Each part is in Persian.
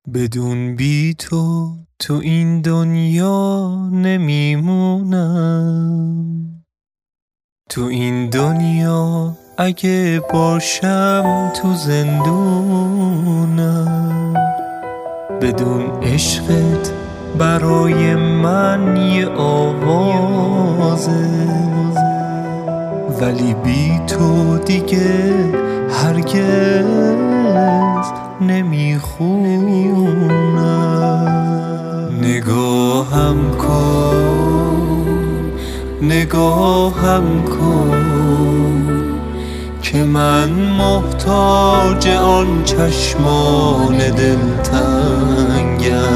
بدون بی تو این دنیا نمیمونم. تو این دنیا اگه باشم تو زندونم. بدون عشقت برای من یه آوازه، ولی بی تو دیگه هرگز نمیخونم. نگاهم کن که من محتاج آن چشمان دلتنگم.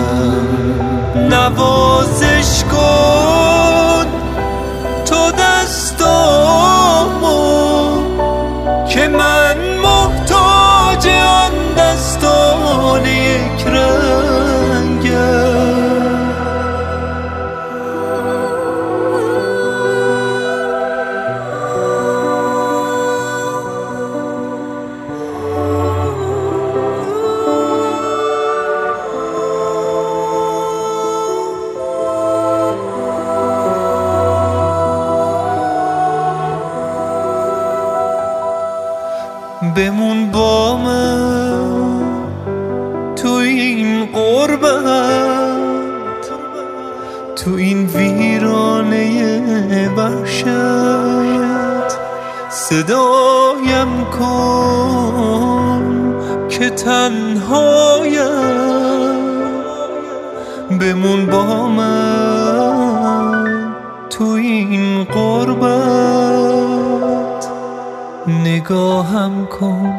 نوازش کن تو دستامو که من محتاج آن دستان یک رنگم. بمون با من تو این غربت، تو این ویرانه وحشت. صدایم کن که تنهایم. بمون با من تو این غربت. نگاهم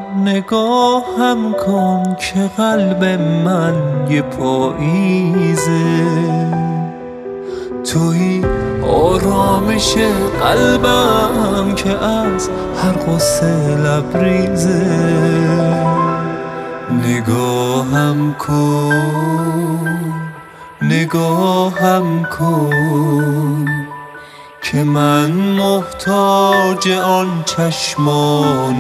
کن که قلب من یه پاییزه. توی آرامش قلبم که از هر غصه لبریزه. نگاهم کن که من محتاج آن چشمان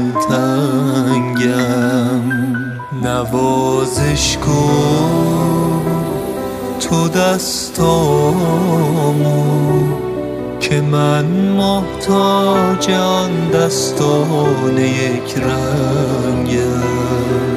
دلتنگم. نوازش کن تو دستامو که من محتاج آن دستان یک رنگم.